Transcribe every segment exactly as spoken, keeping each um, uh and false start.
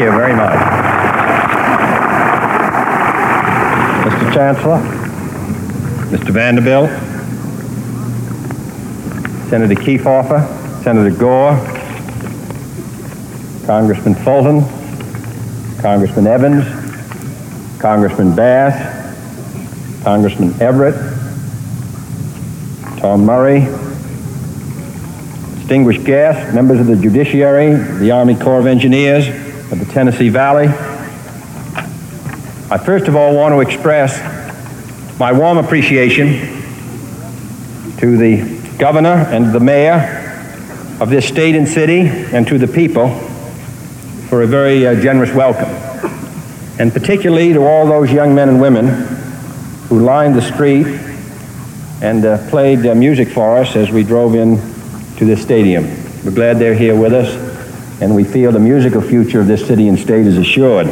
you very much. Mister Chancellor, Mister Vanderbilt, Senator Kefauver, Senator Gore, Congressman Fulton, Congressman Evans, Congressman Bass, Congressman Everett, Tom Murray, distinguished guests, members of the Judiciary, the Army Corps of Engineers of the Tennessee Valley. I first of all want to express my warm appreciation to the Governor and the Mayor of this state and city, and to the people for a very uh, generous welcome, and particularly to all those young men and women who lined the street and uh, played uh, music for us as we drove in to this stadium. We're glad they're here with us, and we feel the musical future of this city and state is assured.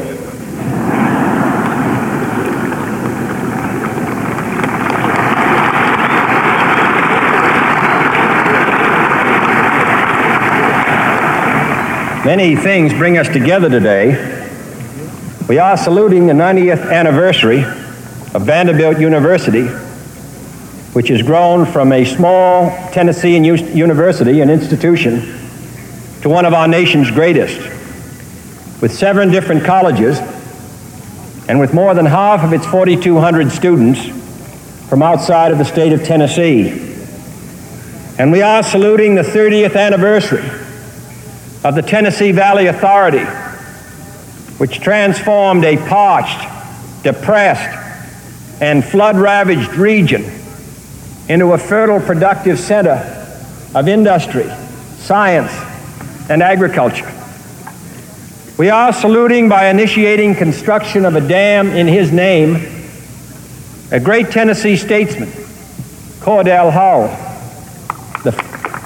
Many things bring us together today. We are saluting the ninetieth anniversary of Vanderbilt University, which has grown from a small Tennessee university, an institution, to one of our nation's greatest, with seven different colleges and with more than half of its forty-two hundred students from outside of the state of Tennessee. And we are saluting the thirtieth anniversary of the Tennessee Valley Authority, which transformed a parched, depressed, and flood-ravaged region into a fertile, productive center of industry, science, and agriculture. We are saluting by initiating construction of a dam in his name, a great Tennessee statesman, Cordell Hull, the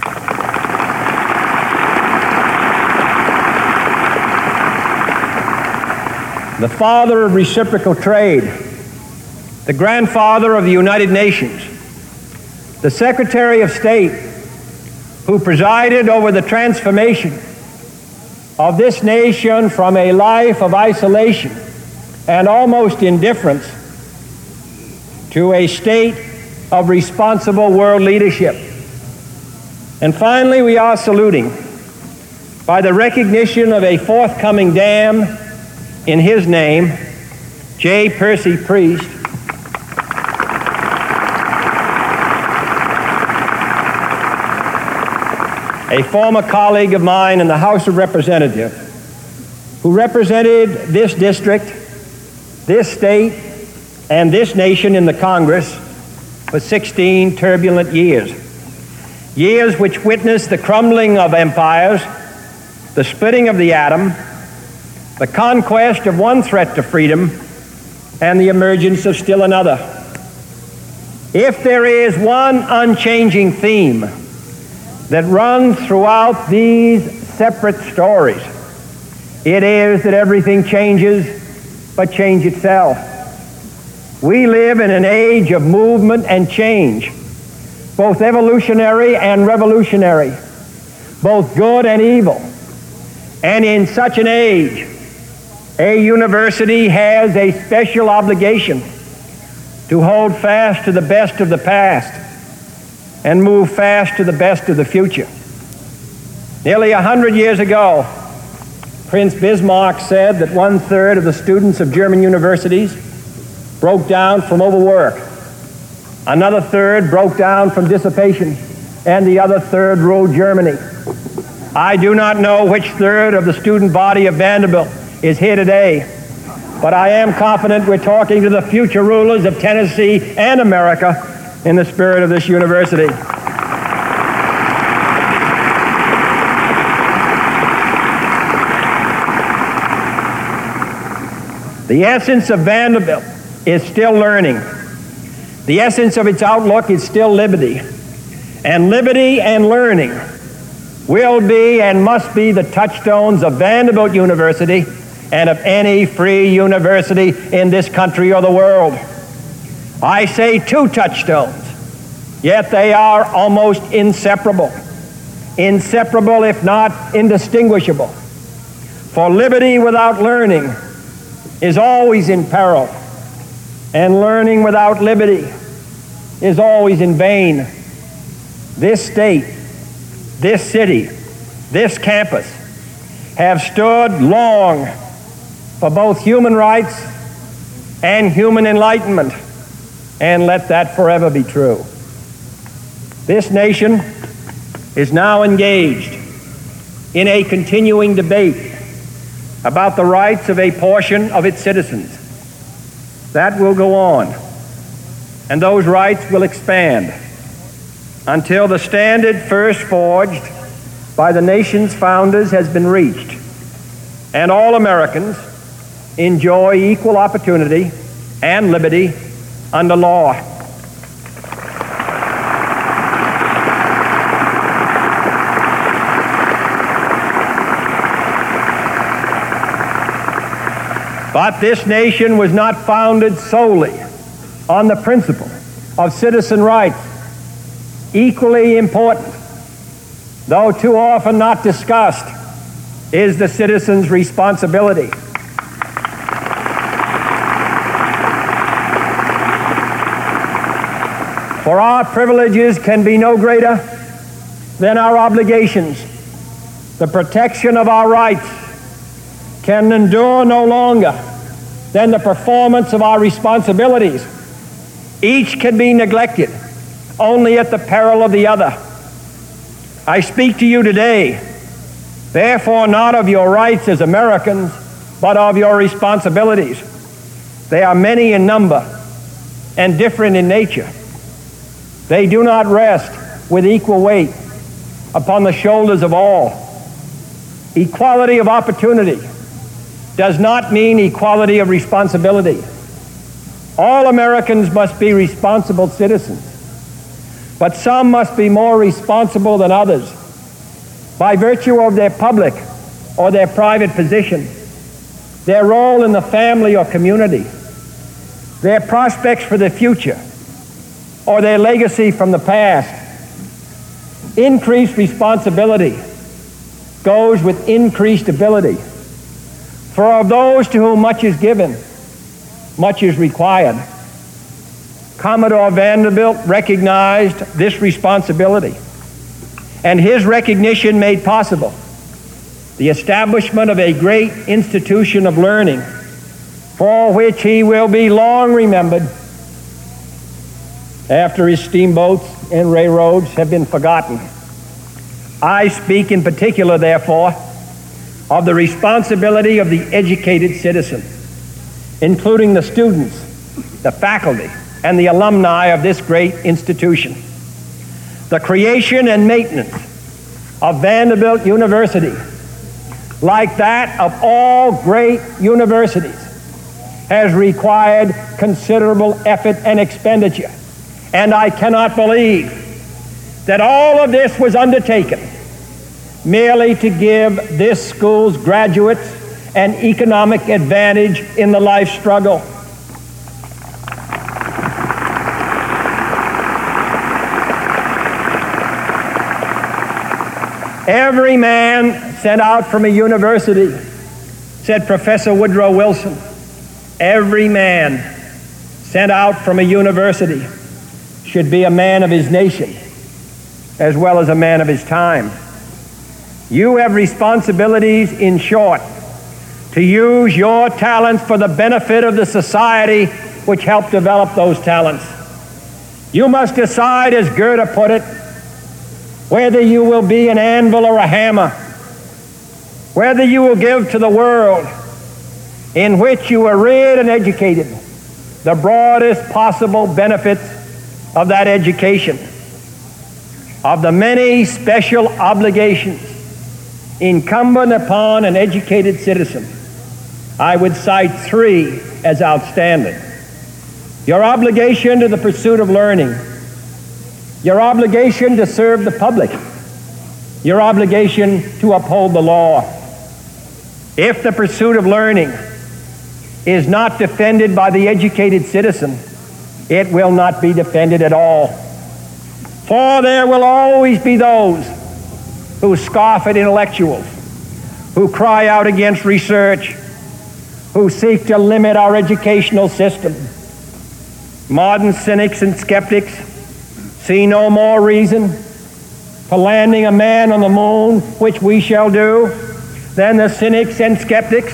the father of reciprocal trade, the grandfather of the United Nations, the Secretary of State who presided over the transformation of this nation from a life of isolation and almost indifference to a state of responsible world leadership. And finally, we are saluting by the recognition of a forthcoming dam in his name, J. Percy Priest, a former colleague of mine in the House of Representatives, who represented this district, this state, and this nation in the Congress for sixteen turbulent years. Years which witnessed the crumbling of empires, the splitting of the atom, the conquest of one threat to freedom, and the emergence of still another. If there is one unchanging theme that runs throughout these separate stories, it is that everything changes but change itself. We live in an age of movement and change, both evolutionary and revolutionary, both good and evil. And in such an age, a university has a special obligation to hold fast to the best of the past and move fast to the best of the future. Nearly a hundred years ago, Prince Bismarck said that one-third of the students of German universities broke down from overwork. Another third broke down from dissipation, and the other third ruled Germany. I do not know which third of the student body of Vanderbilt is here today, but I am confident we're talking to the future rulers of Tennessee and America in the spirit of this university. The essence of Vanderbilt is still learning. The essence of its outlook is still liberty. And liberty and learning will be and must be the touchstones of Vanderbilt University and of any free university in this country or the world. I say two touchstones, yet they are almost inseparable. Inseparable, if not indistinguishable. For liberty without learning is always in peril, and learning without liberty is always in vain. This state, this city, this campus have stood long for both human rights and human enlightenment, and let that forever be true. This nation is now engaged in a continuing debate about the rights of a portion of its citizens. That will go on, and those rights will expand until the standard first forged by the nation's founders has been reached, and all Americans enjoy equal opportunity and liberty under law. But this nation was not founded solely on the principle of citizen rights. Equally important, though too often not discussed, is the citizen's responsibility. For our privileges can be no greater than our obligations. The protection of our rights can endure no longer than the performance of our responsibilities. Each can be neglected only at the peril of the other. I speak to you today, therefore, not of your rights as Americans, but of your responsibilities. They are many in number and different in nature. They do not rest with equal weight upon the shoulders of all. Equality of opportunity does not mean equality of responsibility. All Americans must be responsible citizens, but some must be more responsible than others by virtue of their public or their private position, their role in the family or community, their prospects for the future, or their legacy from the past. Increased responsibility goes with increased ability. For of those to whom much is given, much is required. Commodore Vanderbilt recognized this responsibility, and his recognition made possible the establishment of a great institution of learning, for which he will be long remembered after his steamboats and railroads have been forgotten. I speak in particular, therefore, of the responsibility of the educated citizen, including the students, the faculty, and the alumni of this great institution. The creation and maintenance of Vanderbilt University, like that of all great universities, has required considerable effort and expenditure. And I cannot believe that all of this was undertaken merely to give this school's graduates an economic advantage in the life struggle. Every man sent out from a university, said Professor Woodrow Wilson, every man sent out from a university should be a man of his nation as well as a man of his time. You have responsibilities, in short, to use your talents for the benefit of the society which helped develop those talents. You must decide, as Goethe put it, whether you will be an anvil or a hammer, whether you will give to the world in which you were reared and educated the broadest possible benefits of that education. Of the many special obligations incumbent upon an educated citizen, I would cite three as outstanding. Your obligation to the pursuit of learning, your obligation to serve the public, your obligation to uphold the law. If the pursuit of learning is not defended by the educated citizen, it will not be defended at all. For there will always be those who scoff at intellectuals, who cry out against research, who seek to limit our educational system. Modern cynics and skeptics see no more reason for landing a man on the moon, which we shall do, than the cynics and skeptics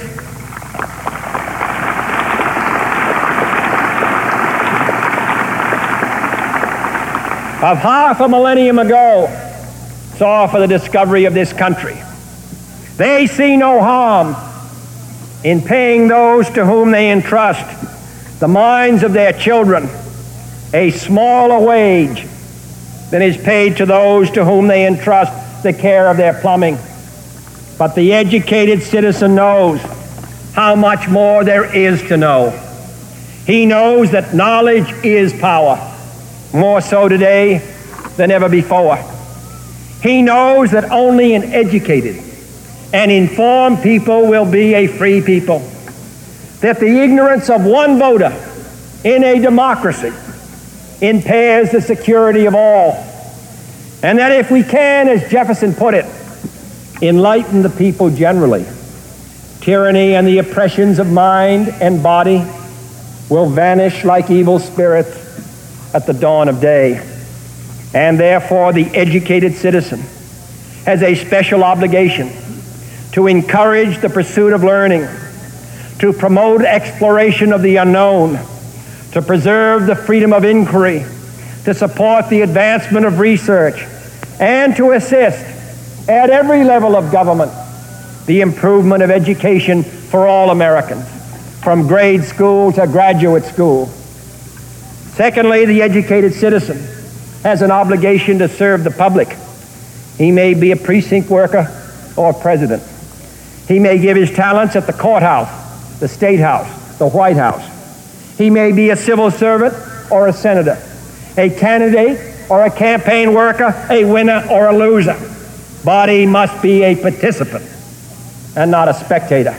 of half a millennium ago saw for the discovery of this country. They see no harm in paying those to whom they entrust the minds of their children a smaller wage than is paid to those to whom they entrust the care of their plumbing. But the educated citizen knows how much more there is to know. He knows that knowledge is power, more so today than ever before. He knows that only an educated and informed people will be a free people, that the ignorance of one voter in a democracy impairs the security of all, and that if we can, as Jefferson put it, enlighten the people generally, tyranny and the oppressions of mind and body will vanish like evil spirits at the dawn of day. And therefore the educated citizen has a special obligation to encourage the pursuit of learning, to promote exploration of the unknown, to preserve the freedom of inquiry, to support the advancement of research, and to assist at every level of government the improvement of education for all Americans, from grade school to graduate school. Secondly, the educated citizen has an obligation to serve the public. He may be a precinct worker or president. He may give his talents at the courthouse, the state house, the White House. He may be a civil servant or a senator, a candidate or a campaign worker, a winner or a loser. But he must be a participant and not a spectator.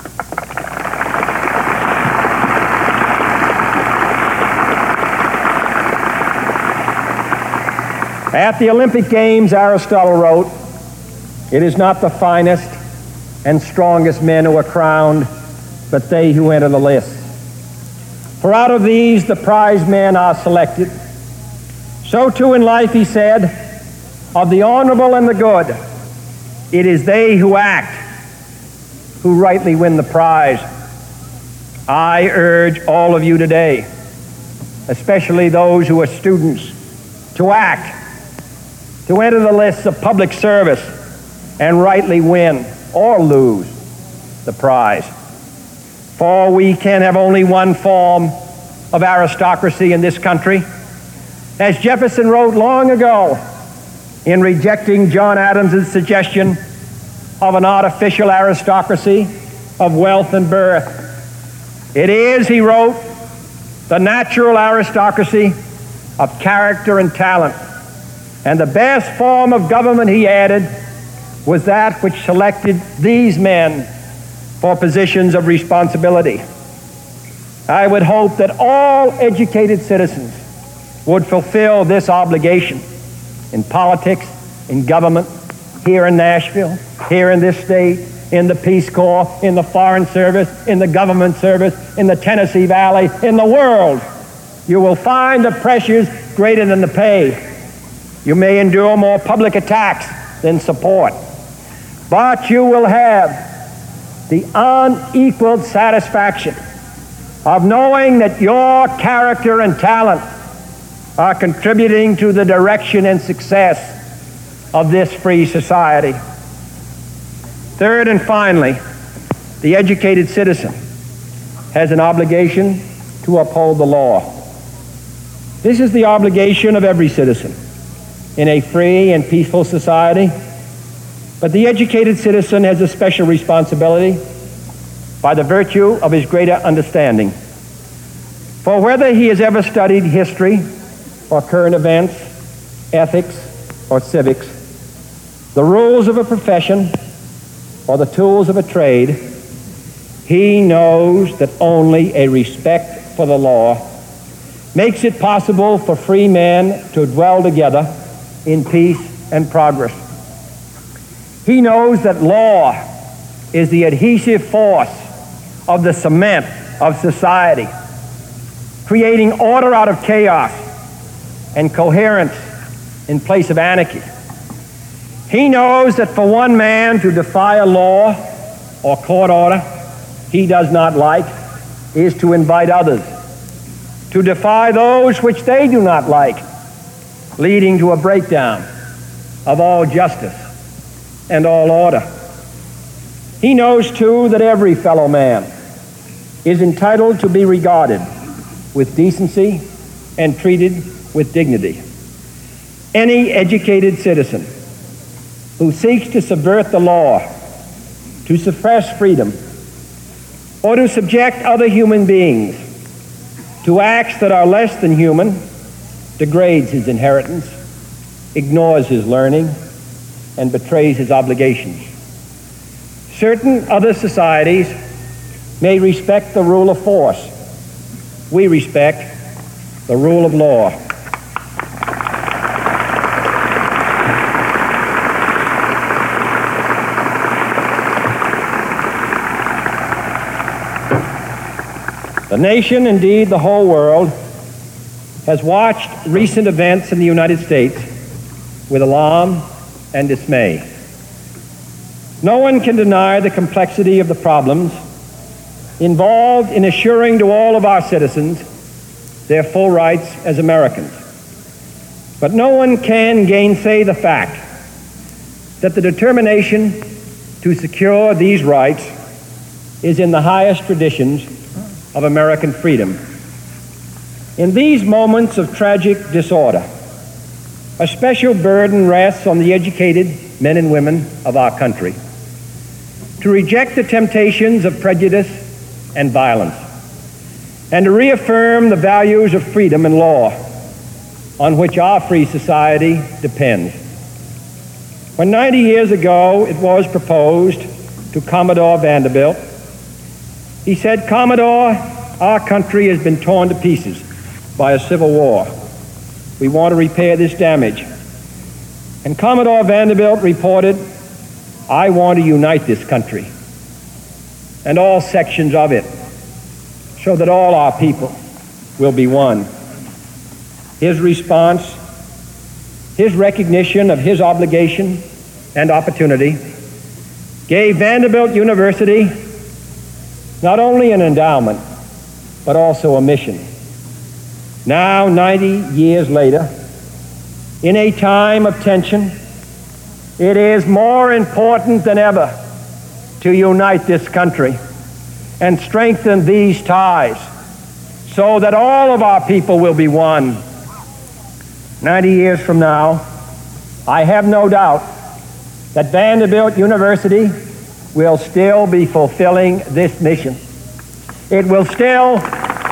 At the Olympic Games, Aristotle wrote, "It is not the finest and strongest men who are crowned, but they who enter the lists. For out of these the prize men are selected. So too in life," he said, "of the honorable and the good, it is they who act who rightly win the prize." I urge all of you today, especially those who are students, to act, to enter the lists of public service and rightly win or lose the prize. For we can have only one form of aristocracy in this country. As Jefferson wrote long ago in rejecting John Adams' suggestion of an artificial aristocracy of wealth and birth, it is, he wrote, the natural aristocracy of character and talent. And the best form of government, he added, was that which selected these men for positions of responsibility. I would hope that all educated citizens would fulfill this obligation in politics, in government, here in Nashville, here in this state, in the Peace Corps, in the Foreign Service, in the government service, in the Tennessee Valley, in the world. You will find the pressures greater than the pay. You may endure more public attacks than support, but you will have the unequaled satisfaction of knowing that your character and talent are contributing to the direction and success of this free society. Third and finally, the educated citizen has an obligation to uphold the law. This is the obligation of every citizen in a free and peaceful society, but the educated citizen has a special responsibility by the virtue of his greater understanding. For whether he has ever studied history or current events, ethics or civics, the rules of a profession or the tools of a trade, he knows that only a respect for the law makes it possible for free men to dwell together in peace and progress. He knows that law is the adhesive force of the cement of society, creating order out of chaos and coherence in place of anarchy. He knows that for one man to defy a law or court order he does not like is to invite others to defy those which they do not like, leading to a breakdown of all justice and all order. He knows, too, that every fellow man is entitled to be regarded with decency and treated with dignity. Any educated citizen who seeks to subvert the law, to suppress freedom, or to subject other human beings to acts that are less than human degrades his inheritance, ignores his learning, and betrays his obligations. Certain other societies may respect the rule of force. We respect the rule of law. The nation, indeed the whole world, has watched recent events in the United States with alarm and dismay. No one can deny the complexity of the problems involved in assuring to all of our citizens their full rights as Americans. But no one can gainsay the fact that the determination to secure these rights is in the highest traditions of American freedom. In these moments of tragic disorder, a special burden rests on the educated men and women of our country to reject the temptations of prejudice and violence, and to reaffirm the values of freedom and law on which our free society depends. When ninety years ago it was proposed to Commodore Vanderbilt, he said, "Commodore, our country has been torn to pieces by a civil war. We want to repair this damage." And Commodore Vanderbilt reported, "I want to unite this country and all sections of it so that all our people will be one." His response, his recognition of his obligation and opportunity, gave Vanderbilt University not only an endowment, but also a mission. Now, ninety years later, in a time of tension, it is more important than ever to unite this country and strengthen these ties so that all of our people will be one. ninety years from now, I have no doubt that Vanderbilt University will still be fulfilling this mission. It will still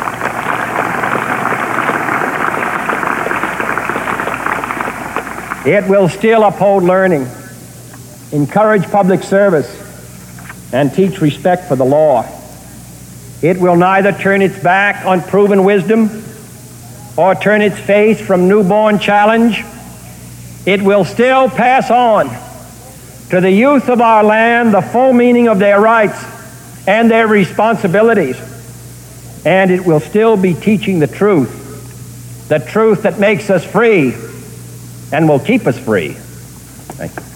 It will still uphold learning, encourage public service, and teach respect for the law. It will neither turn its back on proven wisdom or turn its face from newborn challenge. It will still pass on to the youth of our land the full meaning of their rights and their responsibilities. And it will still be teaching the truth, the truth that makes us free and will keep us free. Thank you.